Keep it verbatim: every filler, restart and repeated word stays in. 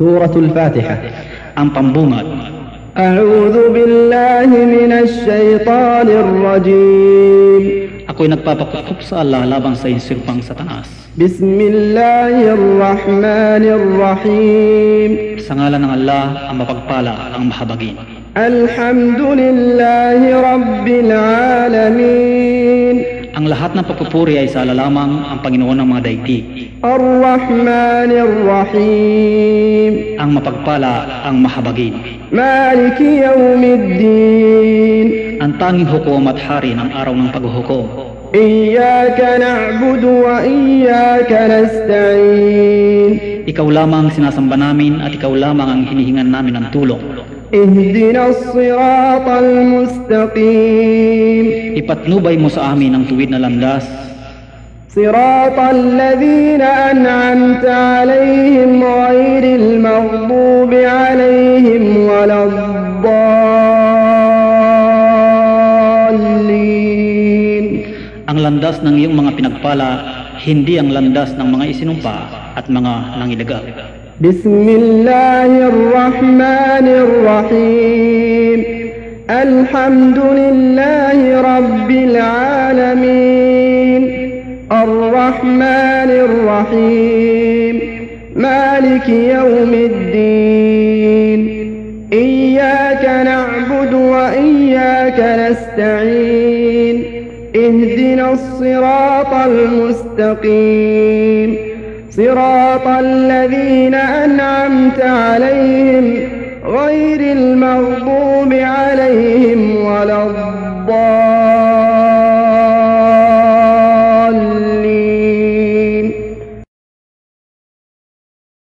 Suratul Fatiha. Ang pambungad. A'udhu billahi minash shaitanir rajim. Ako'y nagpapakukup sa Allah laban sa insirpang Satanas. Bismillahirrahmanirrahim. Sa ngalan ng Allah, ang mapagpala, ang mahabagin. Alhamdulillahi Rabbil Alamin. Ang lahat ng pagpupuri ay sa Allah lamang, ang Panginoon ng mga daigdig. Ar-Rahmanir-Rahim. Ang mapagpala, ang mahabagin. Maliki Yawmiddin. Ang tanging hukom at hari ng araw ng paghuhukom. Iyyaka na'budu wa iyyaka nasta'in. Ikaw lamang sinasamba namin at ikaw lamang ang hinihingan namin ng tulong. Ihdinas siratal mustaqim. Ipatnubay mo sa amin ang tuwid na landas. Siratal ladzina an'amta 'alaihim ghairil maghdubi 'alaihim waladdallin. Ang landas ng iyong mga pinagpala, hindi ang landas ng mga isinumpa at mga nangilagal. Bismillahirrahmanirrahim. Alhamdulillahi Rabbil Alamin. Ar-Rahmanir-Rahim. Maliki Yawmiddin. Iyyaka na'budu wa iyyaka nasta'in. Ihdinas siratal mustaqim. صراط الذين أنعمت عليهم غير المغضوب عليهم ولا الضالين.